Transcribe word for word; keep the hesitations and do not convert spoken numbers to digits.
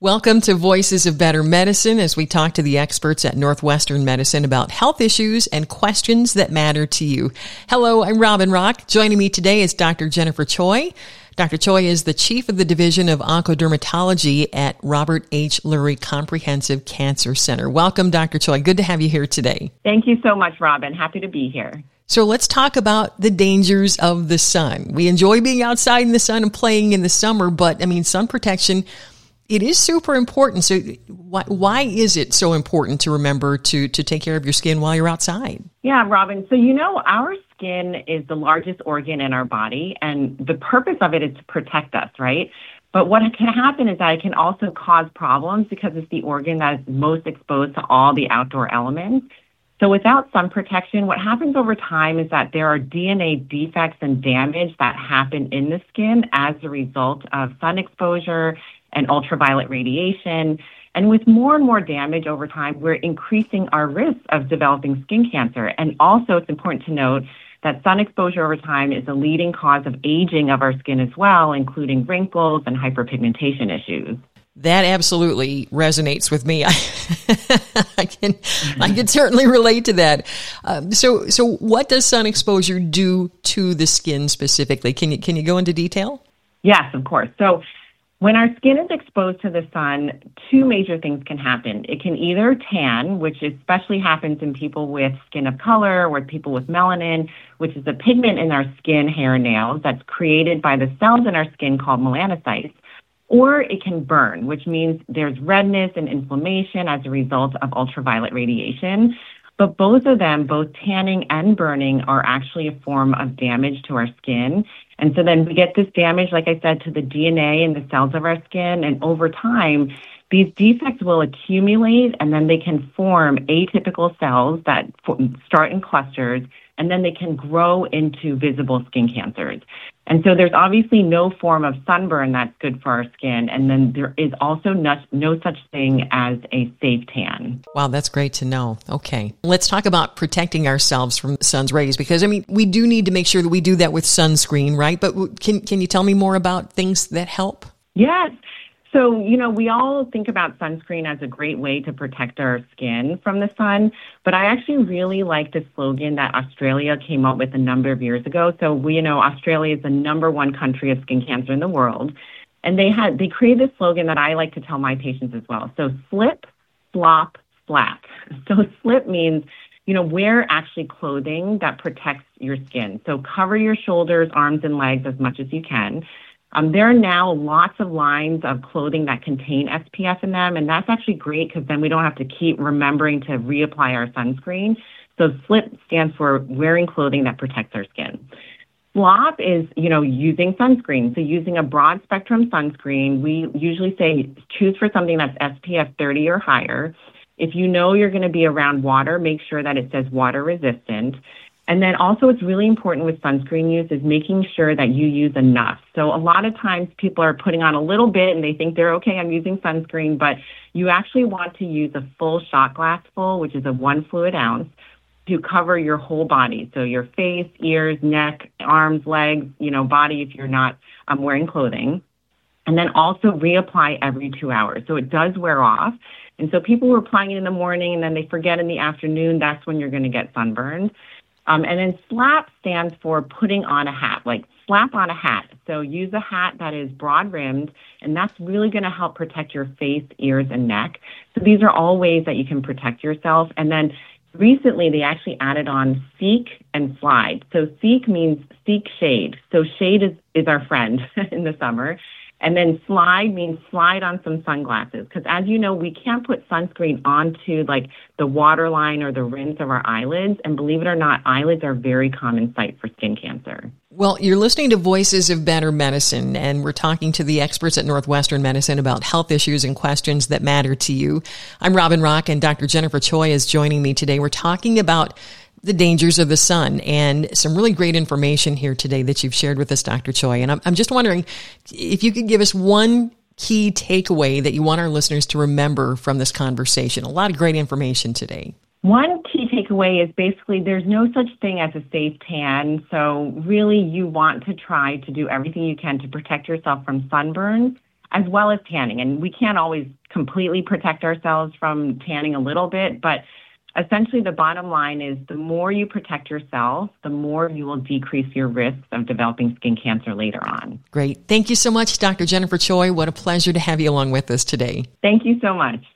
Welcome to Voices of Better Medicine as we talk to the experts at Northwestern Medicine about health issues and questions that matter to you. Hello, I'm Robin Rock. Joining me today is Doctor Jennifer Choi. Doctor Choi is the chief of the Division of Oncodermatology at Robert H. Lurie Comprehensive Cancer Center. Welcome, Doctor Choi. Good to have you here today. Thank you so much, Robin. Happy to be here. So let's talk about the dangers of the sun. We enjoy being outside in the sun and playing in the summer, but I mean, sun protection, it is super important. So why, why is it so important to remember to, to take care of your skin while you're outside? Yeah, Robin. So, you know, our skin is the largest organ in our body, and the purpose of it is to protect us, right? But what can happen is that it can also cause problems because it's the organ that is most exposed to all the outdoor elements. So without sun protection, what happens over time is that there are D N A defects and damage that happen in the skin as a result of sun exposure and ultraviolet radiation. And with more and more damage over time, we're increasing our risk of developing skin cancer. And also, it's important to note that sun exposure over time is a leading cause of aging of our skin as well, including wrinkles and hyperpigmentation issues. That absolutely resonates with me. I, I can, I can certainly relate to that. Um, so, so what does sun exposure do to the skin specifically? Can you, can you go into detail? Yes, of course. So when our skin is exposed to the sun, two major things can happen. It can either tan, which especially happens in people with skin of color or people with melanin, which is a pigment in our skin, hair, and nails that's created by the cells in our skin called melanocytes. Or it can burn, which means there's redness and inflammation as a result of ultraviolet radiation. But both of them, both tanning and burning, are actually a form of damage to our skin. And so then we get this damage, like I said, to the D N A and the cells of our skin. And over time, these defects will accumulate, and then they can form atypical cells that start in clusters, and then they can grow into visible skin cancers. And so there's obviously no form of sunburn that's good for our skin. And then there is also no, no such thing as a safe tan. Wow, that's great to know. Okay. Let's talk about protecting ourselves from the sun's rays, because, I mean, we do need to make sure that we do that with sunscreen, right? But can, can you tell me more about things that help? Yes. So, you know, we all think about sunscreen as a great way to protect our skin from the sun, but I actually really like the slogan that Australia came up with a number of years ago. So, we, you know, Australia is the number one country of skin cancer in the world, and they had they created this slogan that I like to tell my patients as well. So, slip, slop, slap. So, slip means, you know, wear actually clothing that protects your skin. So, cover your shoulders, arms, and legs as much as you can. Um, there are now lots of lines of clothing that contain S P F in them, and that's actually great because then we don't have to keep remembering to reapply our sunscreen. So SLIP stands for wearing clothing that protects our skin. SLOP is, you know, using sunscreen. So using a broad spectrum sunscreen, we usually say choose for something that's S P F thirty or higher. If you know you're going to be around water, make sure that it says water resistant. And then also what's really important with sunscreen use is making sure that you use enough. So a lot of times people are putting on a little bit and they think they're okay, I'm using sunscreen, but you actually want to use a full shot glass full, which is a one fluid ounce, to cover your whole body. So your face, ears, neck, arms, legs, you know, body if you're not um, wearing clothing. And then also reapply every two hours. So it does wear off. And so people who are applying it in the morning and then they forget in the afternoon, that's when you're going to get sunburned. Um, and then SLAP stands for putting on a hat, like slap on a hat. So use a hat that is broad-rimmed, and that's really going to help protect your face, ears, and neck. So these are all ways that you can protect yourself. And then recently they actually added on seek and slide. So seek means seek shade. So shade is, is our friend in the summer. And then slide means slide on some sunglasses. Because as you know, we can't put sunscreen onto like the waterline or the rims of our eyelids. And believe it or not, eyelids are a very common site for skin cancer. Well, you're listening to Voices of Better Medicine, and we're talking to the experts at Northwestern Medicine about health issues and questions that matter to you. I'm Robin Rock, and Doctor Jennifer Choi is joining me today. We're talking about the dangers of the sun, and some really great information here today that you've shared with us, Doctor Choi. And I'm, I'm just wondering if you could give us one key takeaway that you want our listeners to remember from this conversation. A lot of great information today. One key takeaway is basically there's no such thing as a safe tan. So really you want to try to do everything you can to protect yourself from sunburns. as well as tanning. And we can't always completely protect ourselves from tanning a little bit, but essentially the bottom line is the more you protect yourself, the more you will decrease your risks of developing skin cancer later on. Great. Thank you so much, Doctor Jennifer Choi. What a pleasure to have you along with us today. Thank you so much.